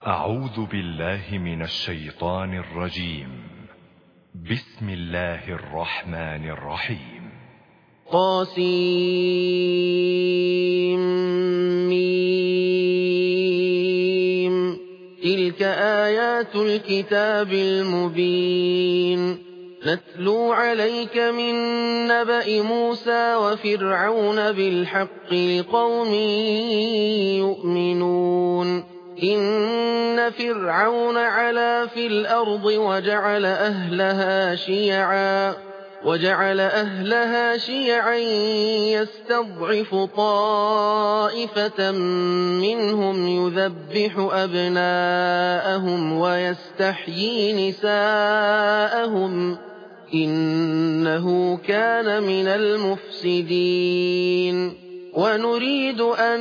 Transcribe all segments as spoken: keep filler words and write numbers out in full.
أعوذ بالله من الشيطان الرجيم. بسم الله الرحمن الرحيم. طاسيم. تلك آيات الكتاب المبين. نتلو عليك من نبأ موسى وفرعون بالحق لقوم يؤمنون. إن فرعون علا في الأرض وجعل أهلها شيعا وجعل أهلها شيعا يستضعف طائفة منهم يذبح أبناءهم ويستحيي نساءهم إنه كان من المفسدين. ونريد أن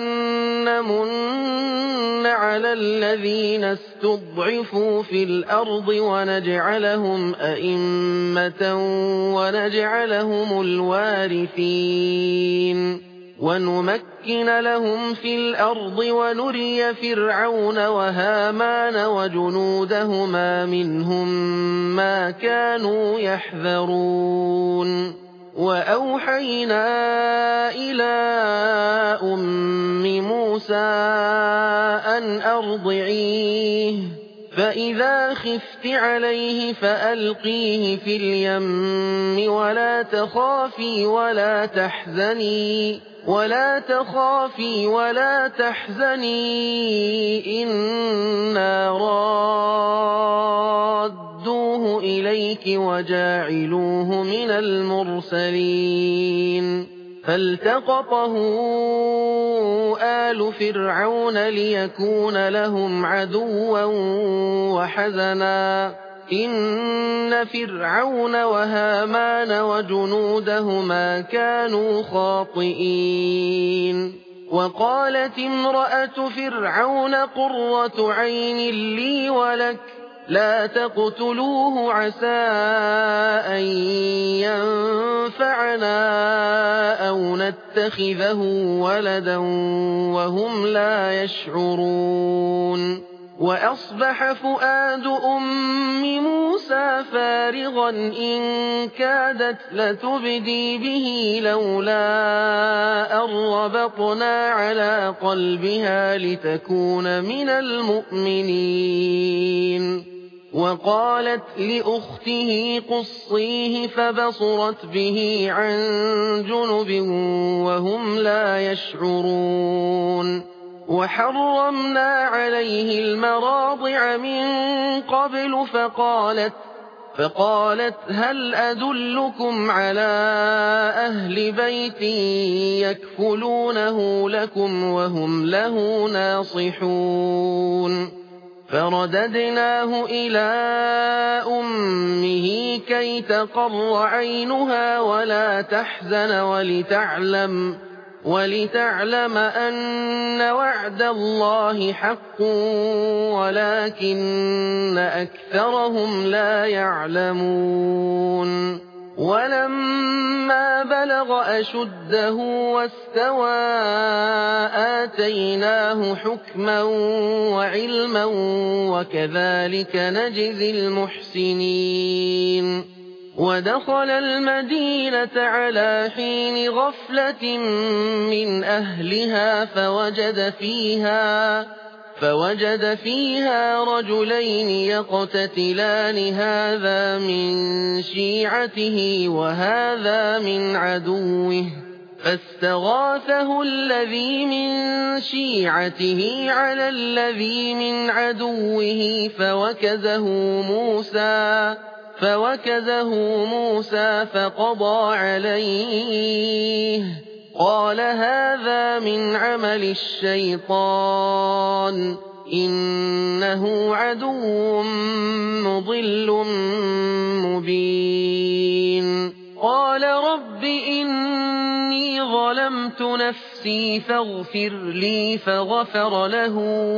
نمن على الذين استضعفوا في الأرض ونجعلهم أئمة ونجعلهم الوارثين ونمكن لهم في الأرض ونري فرعون وهامان وجنودهما منهم ما كانوا يحذرون. وأوحينا إلى أم موسى أن أرضعيه فإذا خفت عليه فألقيه في اليم ولا تخافي ولا تحزني ولا تخافي ولا تحزني إنا رادوه إليك وجاعلوه من المرسلين. فالتقطه آل فرعون ليكون لهم عدوا وحزنا إن فرعون وهامان وجنودهما كانوا خاطئين. وقالت امرأة فرعون قرة عين لي ولك لا تقتلوه عسى أن ينفعنا أو نتخذه ولدا وهم لا يشعرون. وأصبح فؤاد أم موسى فارغا إن كادت لتبدي به لولا أن ربطنا على قلبها لتكون من المؤمنين. وقالت لأخته قصيه فبصرت به عن جنب وهم لا يشعرون. وحرمنا عليه المراضع من قبل فقالت فقالت هل أدلكم على أهل بيت يكفلونه لكم وهم له ناصحون. فرددناه إلى أمه كي تقر عينها ولا تحزن ولتعلم ولتعلم أن وعد الله حق ولكن أكثرهم لا يعلمون. ولما بلغ أشده واستوى آتيناه حكما وعلما وكذلك نجزي المحسنين. ودخل المدينة على حين غفلة من أهلها فوجد فيها فوجد فيها رجلين يقتتلان هذا من شيعته وهذا من عدوه فاستغاثه الذي من شيعته على الذي من عدوه فوكزه موسى فوكزه موسى فقضى عليه قال هذا من عمل الشيطان إنه عدو مضل مبين. قال رب إني ظلمت نفسي فاغفر لي فغفر له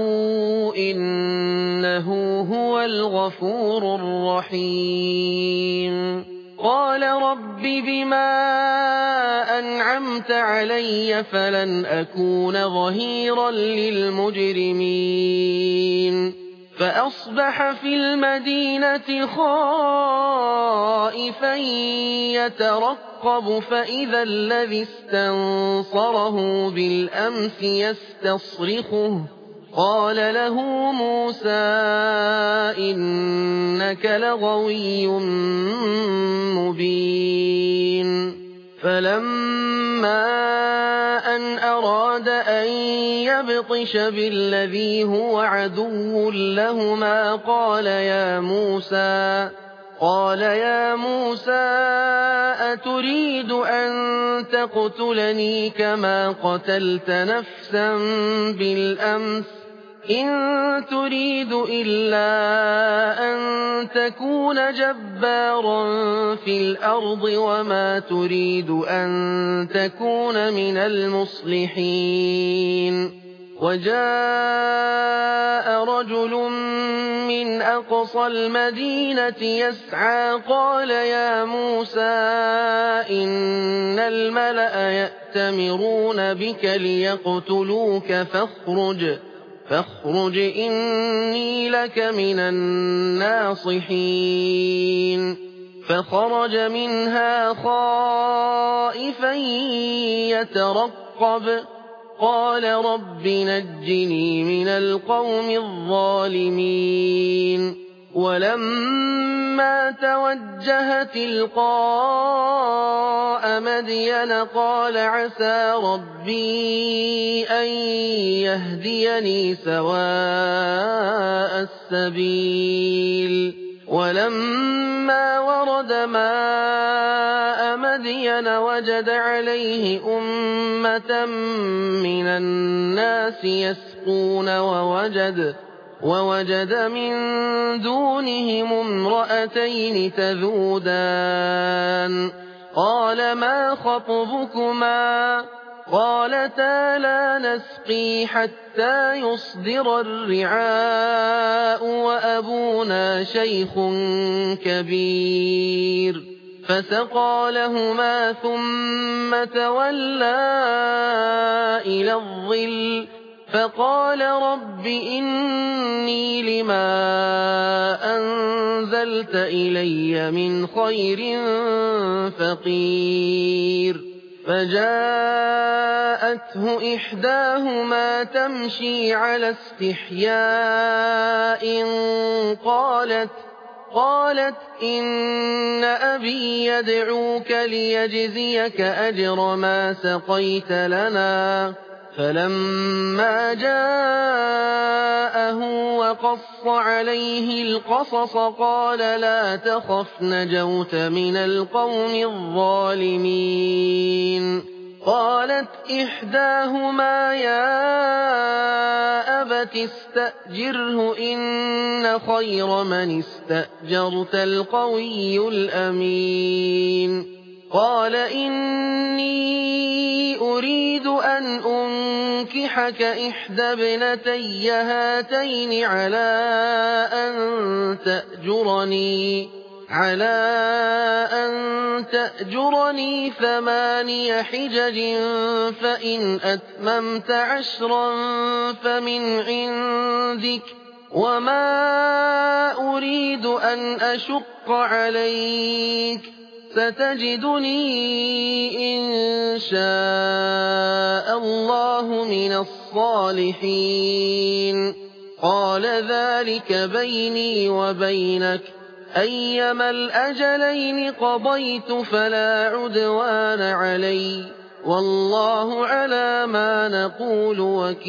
إنه هو الغفور الرحيم. قال رب بما أنعمت علي فلن أكون ظهيرا للمجرمين فأصبح في المدينة خائفا يترقب فإذا الذي استنصره بالأمس يستصرخه قال له موسى إنك لغوي مبين فلما أن أراد أن يبطش بالذي هو عدو لهما قال يا موسى قال يا موسى أتريد أن تقتلني كما قتلت نفسا بالأمس إن تريد إلا أن تكون جبارا في الأرض وما تريد أن تكون من المصلحين وجاء رجل من أقصى المدينة يسعى قال يا موسى إن الملأ يأتمرون بك ليقتلوك فاخرج فاخرج إني لك من الناصحين فخرج منها خائفا يترقب قال رب نجني من القوم الظالمين ولما توجه تلقاء مدين قال عسى ربي أن يهديني سواء السبيل ولما ورد ماء مدين وجد عليه أمة من الناس يسقون ووجد ووجد من دونهم امرأتين تذودان قال ما خطبكما قالتا لا نسقي حتى يصدر الرعاء وأبونا شيخ كبير فسقى لهما ثم تولى إلى الظل فقال رب إني لما أنزلت إلي من خير فقير فجاءته إحداهما تمشي على استحياء قالت قالت إن أبي يدعوك ليجزيك أجر ما سقيت لنا فلما جاءه وقص عليه القصص قال لا تخف نجوت من القوم الظالمين قالت إحداهما يا أبت استأجره إن خير من استأجرت القوي الأمين قال إني أريد أن أنكحك إحدى ابنتي هاتين على أن تأجرني على أن تأجرني ثماني حجج فإن أتممت عشرا فمن عندك وما أريد أن أشق عليك ستجدني إن شاء الله من الصالحين قال ذلك بيني وبينك أيما الأجلين قضيت فلا عدوان علي والله على ما نقول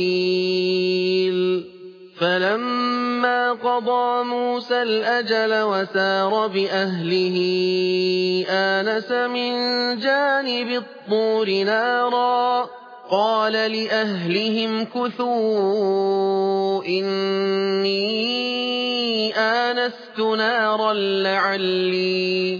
وكيل فلما قضى موسى الأجل وسار بأهله آنس من جانب الطور نارا قال لأهلهم كثوا إني آنست نارا لعلي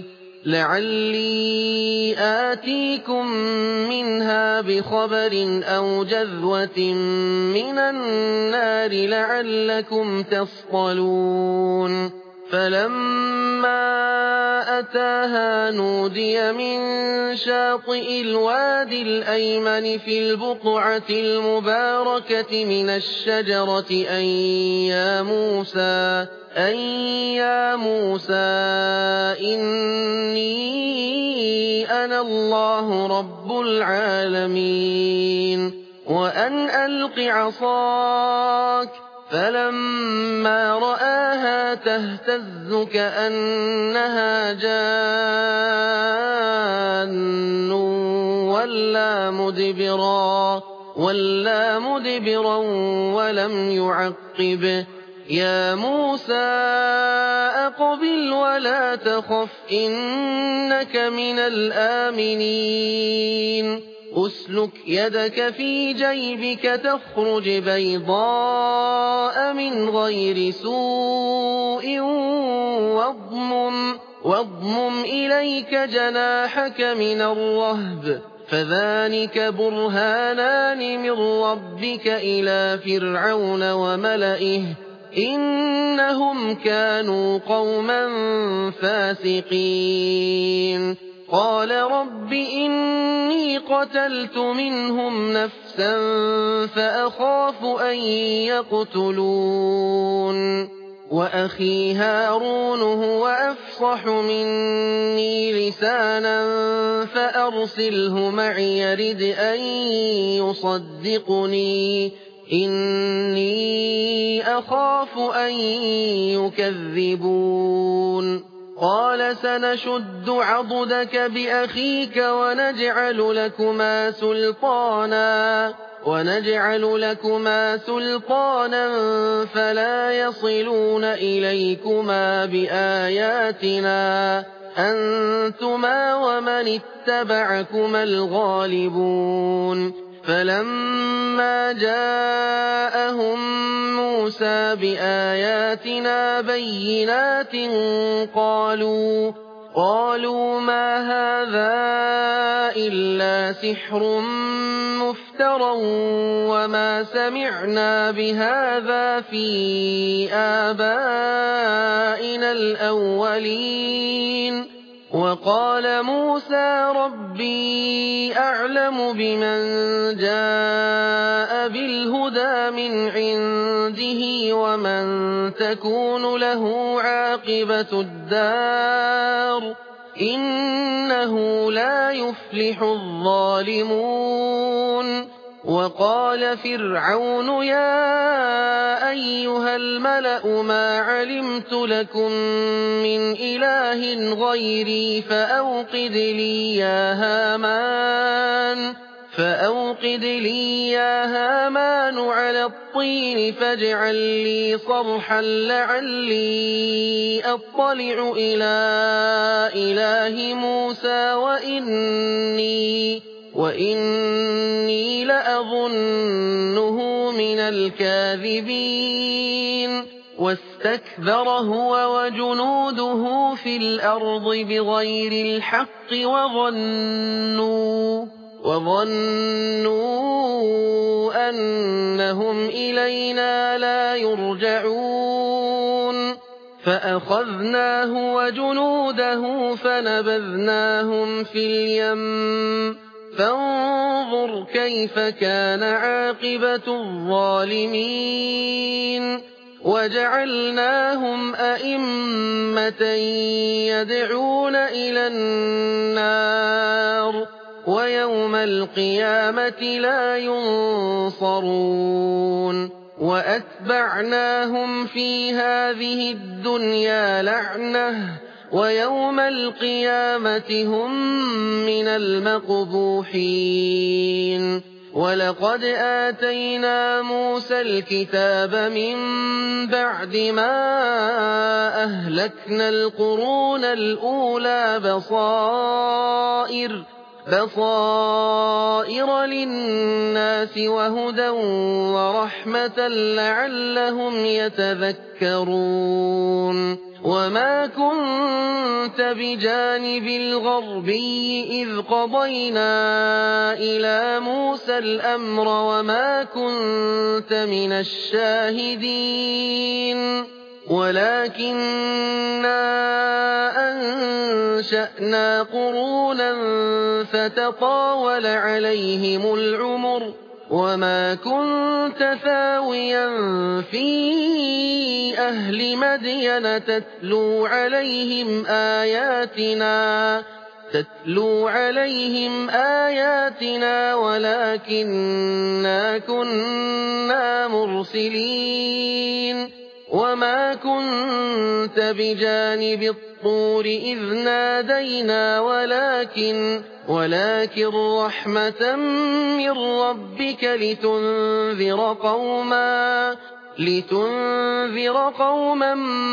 لعلي آتيكم منها بخبر أو جذوة من النار لعلكم تصطلون فلما أتاها نودي من شاطئ الوادي الأيمن في البقعة المباركة من الشجرة أن يا موسى أن يا موسى إني أنا الله رب العالمين وأن ألق عصاك فلما رآها تهتز كأنها جان ولا مدبرا ولا مدبرا ولم يعقب يا موسى أقبل ولا تخف إنك من الآمنين أسلك يدك في جيبك تخرج بيضاء من غير سوء واضمم, واضمم إليك جناحك من الرهب فذلك برهانان من ربك إلى فرعون وملئه إنهم كانوا قوما فاسقين قال رب إني قتلت منهم نفسا فأخاف أن يقتلون وأخي هارون هو أفصح مني لسانا فأرسله معي يرد أن يصدقني إني أخاف أن يكذبون قال سنشد عضدك بأخيك ونجعل لكما سلطانا ونجعل لكما سلطانا فلا يصلون إليكما بآياتنا أنتما ومن اتبعكما الغالبون فلما جاءهم موسى بآياتنا بينات قالوا قالوا ما هذا إلا سحر مفترى وما سمعنا بهذا في آبائنا الأولين وقال موسى ربي أعلم بمن جاء بالهدى من عنده ومن تكون له عاقبة الدار إنه لا يفلح الظالمون وقال فرعون يا أيها الملأ ما علمت لكم من إله غيري فأوقد لي يا هامان فأوقد لي يا هامان على الطين فاجعل لي صرحا لعلي أطلع إلى إله موسى وإني وإني لأظنه من الكاذبين واستكبر هو وجنوده في الأرض بغير الحق وظنوا وظنوا أنهم إلينا لا يرجعون فأخذناه وجنوده فنبذناهم في اليم فانظر كيف كان عاقبة الظالمين وجعلناهم أئمة يدعون إلى النار ويوم القيامة لا ينصرون وأتبعناهم في هذه الدنيا لعنة ويوم القيامة هم من المقبوحين ولقد آتينا موسى الكتاب من بعد ما أهلكنا القرون الأولى بصائر بصائر للناس وهدى ورحمة لعلهم يتذكرون وما كنت بجانب الغربي إذ قضينا إلى موسى الأمر وما كنت من الشاهدين ولكننا أنشأنا قرونا فتطاول عليهم العمر وما كنت ثاويا في أهل مدين تتلو عليهم آياتنا تتلو عليهم آياتنا ولكننا كنا مرسلين وما كنت بجانب الطور إذ نادينا ولكن ولكن رحمة من ربك لتنذر قوما لتنذر قوما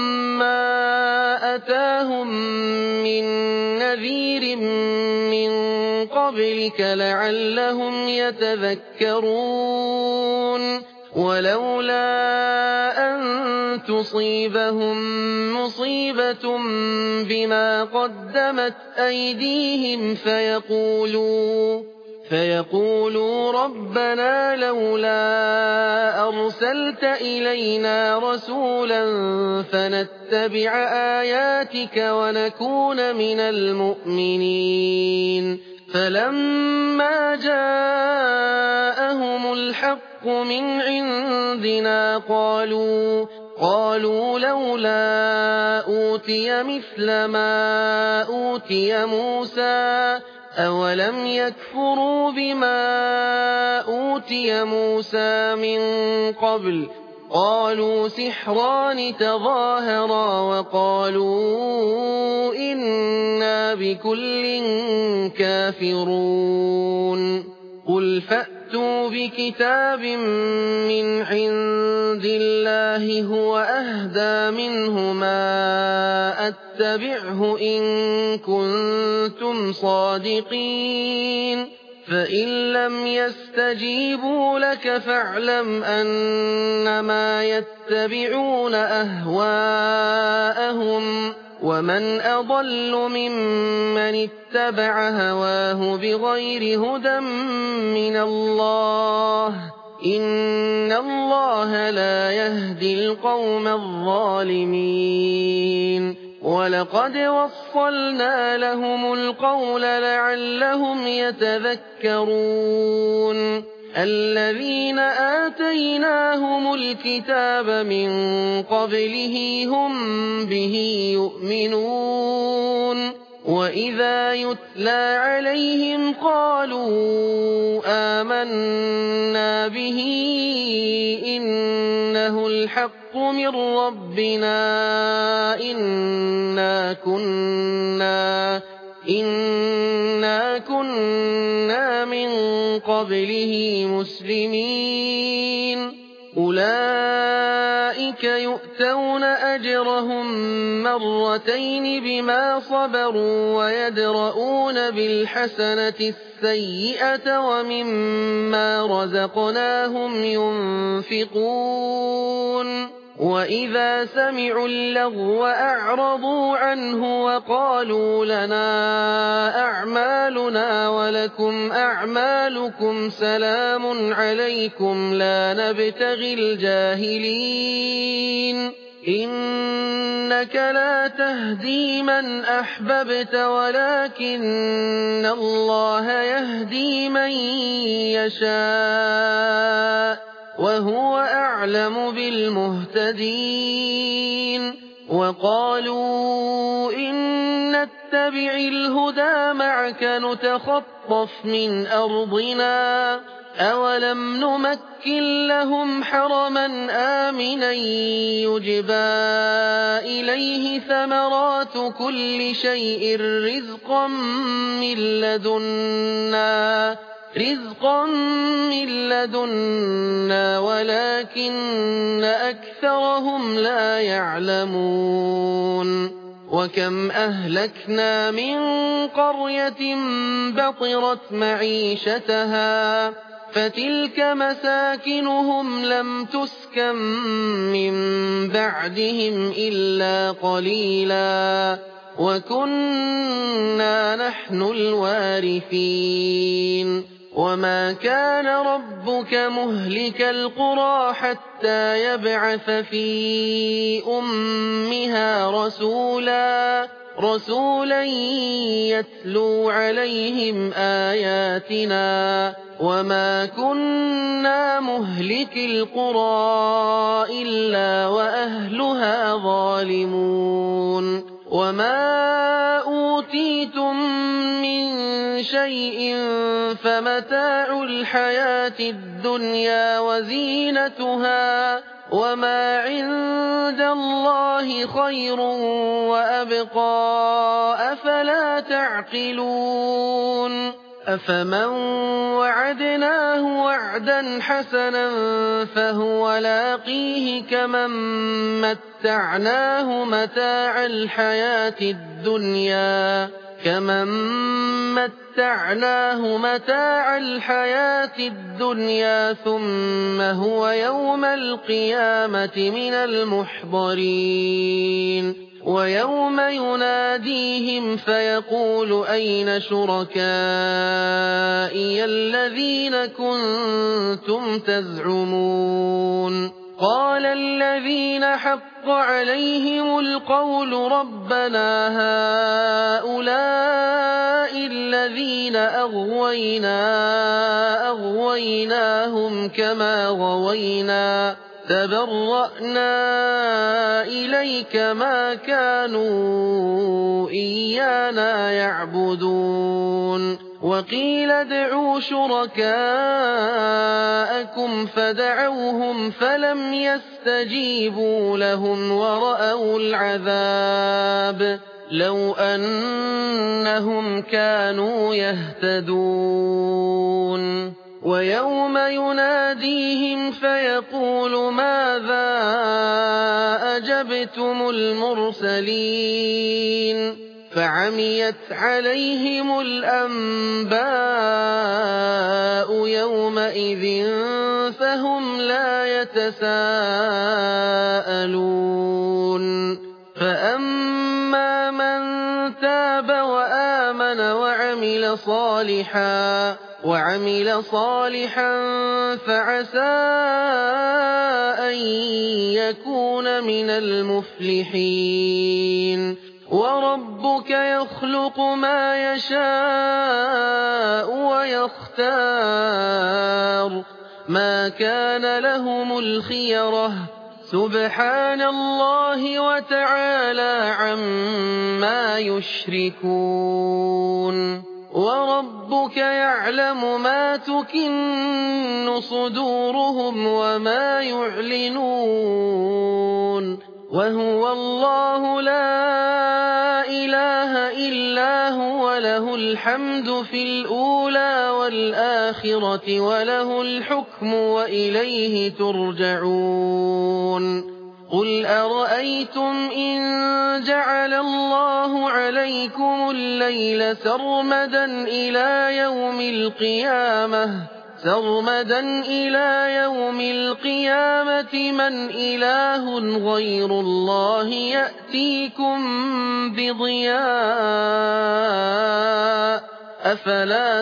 ما أتاهم من نذير من قبلك لعلهم يتذكرون ولولا أن تصيبهم مصيبة بما قدمت أيديهم فيقولوا فيقولوا ربنا لولا أرسلت إلينا رسولا فنتبع آياتك ونكون من المؤمنين فلما جاءهم الحق من عندنا قالوا قالوا لولا أوتي مثل ما أوتي موسى أولم يكفروا بما أوتي موسى من قبل قالوا سحران تظاهرا وقالوا إنا بكل كافرون قل فأتوا بكتاب من عند الله هو أهدى منه ما أتبعه إن كنتم صادقين فإن لم يستجيبوا لك فاعلم أنما يتبعون أهواءهم ومن أضل ممن اتبع هواه بغير هدى من الله إن الله لا يهدي القوم الظالمين ولقد وصلنا لهم القول لعلهم يتذكرون الذين آتيناهم الكتاب من قبله هم به يؤمنون وإذا يتلى عليهم قالوا آمنا به إنه الحق من ربنا إنا كنا إنا كنا من قبله مسلمين أولئك يؤتون أجرهم مرتين بما صبروا ويدرؤون بالحسنة السيئة ومما رزقناهم ينفقون وإذا سمعوا اللغو أعرضوا عنه وقالوا لنا أعمالنا ولكم أعمالكم سلام عليكم لا نبتغي الجاهلين إنك لا تهدي من أحببت ولكن الله يهدي من يشاء وهو أعلم بالمهتدين وقالوا إن نتبع الهدى معك نتخطف من أرضنا أولم نمكن لهم حرما آمنا يجبى إليه ثمرات كل شيء رزقا من لدنا رزقا من لدنا ولكن أكثرهم لا يعلمون وكم أهلكنا من قرية بطرت معيشتها فتلك مساكنهم لم تسكن من بعدهم إلا قليلا وكنا نحن الوارثين وما كان ربك مهلك القرى حتى يبعث في أمها رسولا رسولا يتلو عليهم آياتنا وما كنا مهلك القرى إلا وأهلها ظالمون وما أوتيتم من شيء فمتاع الحياة الدنيا وزينتها وما عند الله خير وأبقى أفلا تعقلون أفمن وعدناه وعدا حسنا فهو لاقيه كمن متعناه متاع الحياة الدنيا كمن متعناه متاع الحياة الدنيا ثم هو يوم القيامة من المحضرين ويوم يناديهم فيقول أين شركائي الذين كنتم تزعمون قال الذين حق عليهم القول ربنا هؤلاء الذين أغوينا أغويناهم كما غوينا تبرأنا إليك ما كانوا إيانا يعبدون وقيل ادعوا شركاءكم فدعوهم فلم يستجيبوا لهم ورأوا العذاب لو أنهم كانوا يهتدون ويوم يناديهم فيقول ماذا أجبتم المرسلين فعميت عليهم الأنباء يومئذ فهم لا يتساءلون فأما من تاب وآمن وعمل صالحا وعمل صالحا فعسى أن يكون من المفلحين وربك يخلق ما يشاء ويختار ما كان لهم الخيرة سبحان الله وتعالى عما يشركون وربك يعلم ما تكن صدورهم وما يعلنون وهو الله لا إله إلا هو له الحمد في الأولى والآخرة وله الحكم وإليه ترجعون قل أرأيتم إن جعل الله عليكم الليل سرمدا إلى يوم القيامة سرمدا إلى يوم القيامة من إله غير الله يأتيكم بضياء أفلا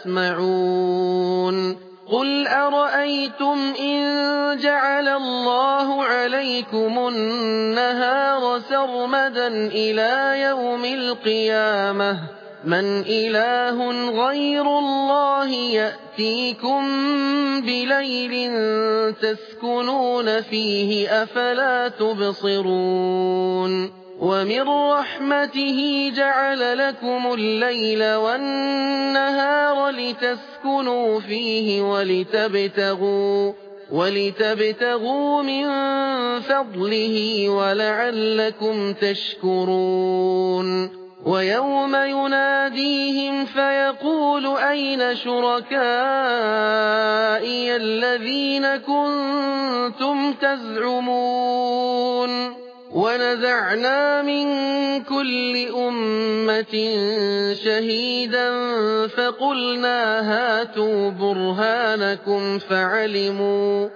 تسمعون قل أرأيتم إن جعل الله عليكم النهار سرمدا إلى يوم القيامة من إله غير الله يأتيكم بليل تسكنون فيه أفلا تبصرون ومن رحمته جعل لكم الليل والنهار لتسكنوا فيه ولتبتغوا ولتبتغوا من فضله ولعلكم تشكرون ويوم يناديهم فيقول أين شركائي الذين كنتم تزعمون ونزعنا من كل أمة شهيدا فقلنا هاتوا برهانكم فعلموا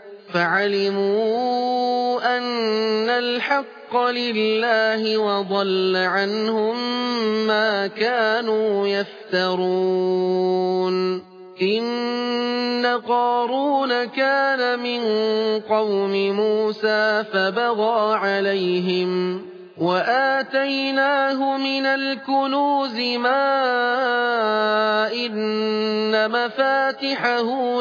فعلموا أن الحق لله وضل عنهم ما كانوا يفترون إن قارون كان من قوم موسى فبغى عليهم وآتيناه من الكنوز ما إن مفاتحه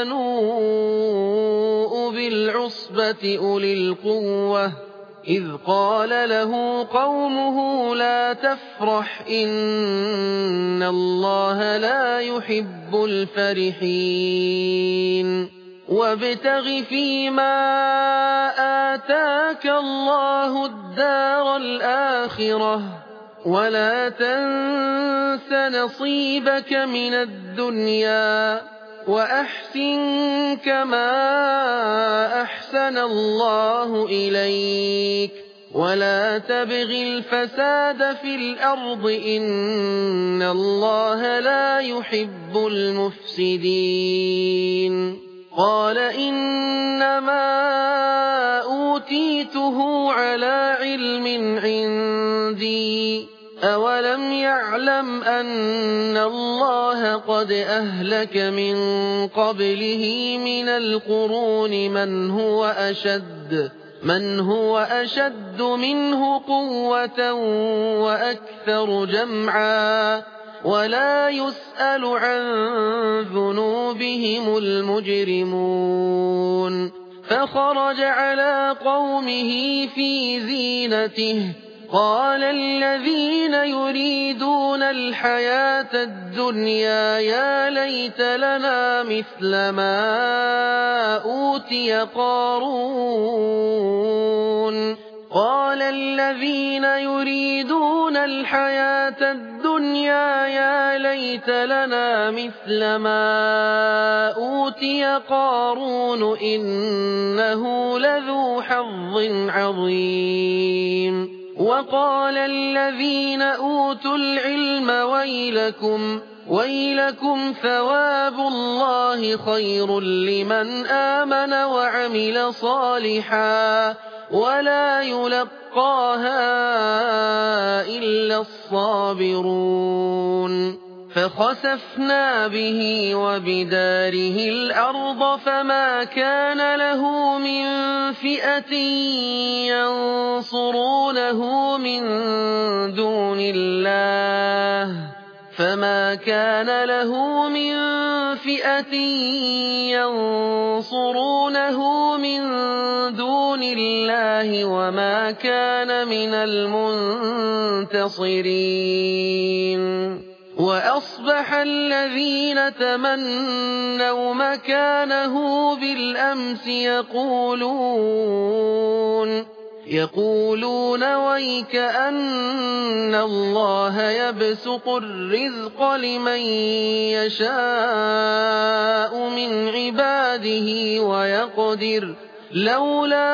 لتنوء بالعصبة أولي القوة إذ قال له قومه لا تفرح إن الله لا يحب الفرحين وابتغ فيما آتاك الله الدار الآخرة ولا تنس نصيبك من الدنيا وأحسن كما أحسن الله إليك ولا تبغ الفساد في الأرض إن الله لا يحب المفسدين قال إنما أوتيته على علم عندي أولم يعلم أن الله قد أهلك من قبله من القرون من هو أشد من هو أشد منه قوة وأكثر جمعا ولا يسأل عن ذنوبهم المجرمون فخرج على قومه في زينته قال الذين يريدون الحياة الدنيا يا ليت لنا مثل ما أوتي قارون قال الذين يريدون الحياة الدنيا يا ليت لنا مثل ما أوتي قارون إنه لذو حظ عظيم وقال الذين أوتوا العلم ويلكم ويلكم ثواب الله خير لمن آمن وعمل صالحا ولا يلقاها إلا الصابرون فخسفنا به وبداره الأرض فما كان له من فئة ينصرونه من دون الله فما كان له من فئة ينصرونه من دون الله وما كان من المنتصرين وأصبح الذين تمنوا مكانه بالأمس يقولون يقولون ويك أن الله يبسط الرزق لمن يشاء من عباده ويقدر لولا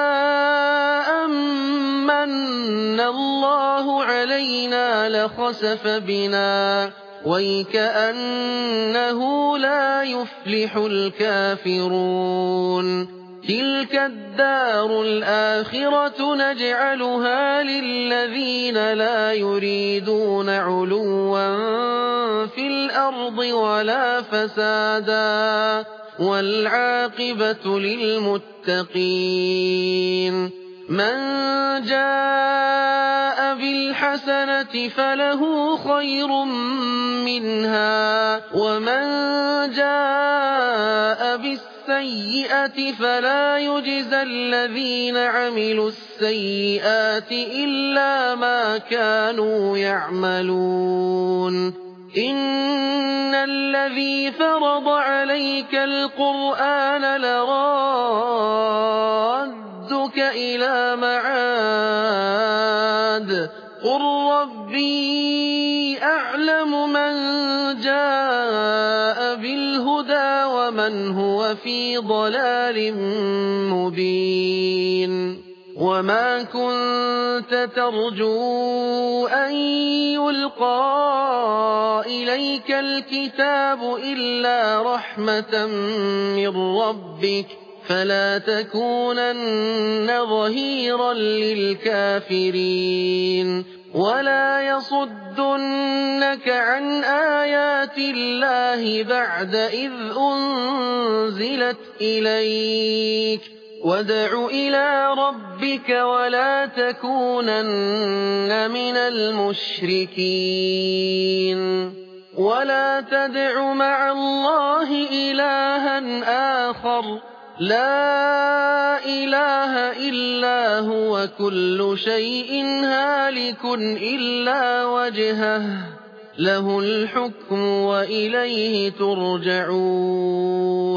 أمن الله علينا لخسف بنا ويكأنه لا يفلح الكافرون تلك الدار الآخرة نجعلها للذين لا يريدون علوا في الأرض ولا فسادا والعاقبة للمتقين من جاء بالحسنة فله خير منها ومن جاء بالسيئة فلا يجزى الذين عملوا السيئات إلا ما كانوا يعملون إن الذي فرض عليك القرآن لرادك إلى معاد قل ربي أعلم من جاء بالهدى ومن هو في ضلال مبين وما كنت ترجو أن يلقى إليك الكتاب إلا رحمة من ربك فلا تكونن ظهيرا للكافرين ولا يصدنك عن آيات الله بعد إذ أنزلت إليك وادع إلى ربك ولا تكونن من المشركين ولا تدع مع الله إلها آخر لا إله إلا هو كل شيء هالك إلا وجهه له الحكم وإليه ترجعون